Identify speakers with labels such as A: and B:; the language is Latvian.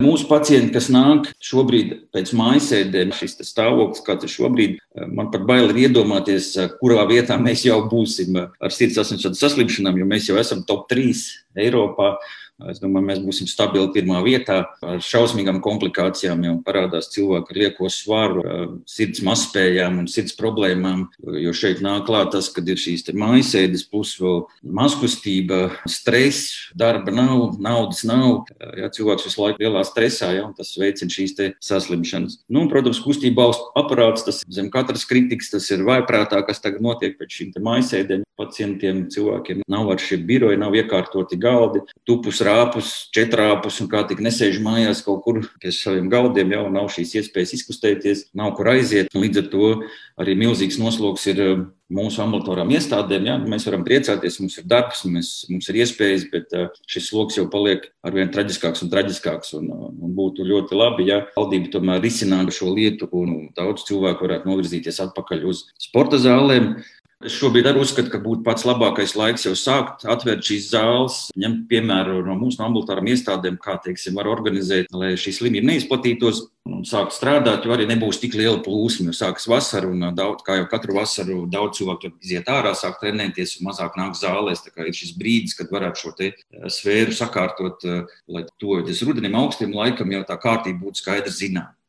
A: Mūsu pacienti, kas nāk šobrīd pēc mājasēdēm, šis stāvoklis, kāds ir šobrīd, man pat bail ir iedomāties, kurā vietā mēs jau būsim ar sirds asinsvadu saslimšanām, jo mēs jau esam top 3 Eiropā. Es domāju, mēs būsim stabili pirmā vietā. Ar šausmīgām komplikācijām jau parādās cilvēki ar lieko svaru, sirds mazspējām un sirds problēmām. Jo šeit nāk klāt tas, kad ir šīs mājasēdes, plus vēl mazkustība, stress, darba nav, naudas nav. Jā, cilvēks visu laiku lielā stresā, ja, un tas veicina šīs saslimšanas. Nu, protams, kustība aparāts, tas zem katras kritikas, tas ir vaiprātā, kas tagad notiek pēc šīm mājasēdēm. Pacientiem, cilvēkiem nav ar šie biroji, nav iekārtoti galdi, tupus, rāpus, četrāpus un kā tik nesēž mājās kaut kur pie saviem galdiem, jau nav šīs iespējas izkustēties, nav kur aiziet. Līdz ar to arī milzīgs nosloks ir mūsu ambulatorām iestādēm. Ja? Mēs varam priecāties, mums ir darbs, mums ir iespējas, bet šis sloks jau paliek arvien traģiskāks un traģiskāks. Un būtu ļoti labi, ja valdība tomēr risinātu šo lietu un daudz cilvēku varētu novirzīties atpakaļ uz sporta zālēm. Es šobrīd arī uzskatu, ka būtu pats labākais laiks jau sākt atvērt šīs zāles, ņemt piemēru no mūsu ambulatorām iestādēm, kā, teiksim, var organizēt, lai šī slimība neizplatītos un sākt strādāt, jo arī nebūs tik liela plūsma, jo sākas vasara un daudz, kā jau katru vasaru, daudz cilvēku iziet ārā, sāk trenēties un mazāk nāk zālēs. Tā kā ir šis brīdis, kad varētu šo sfēru sakārtot, lai tuvojoties rudenim, augstiem laikam jau tā kārtība būtu skaidri zināma.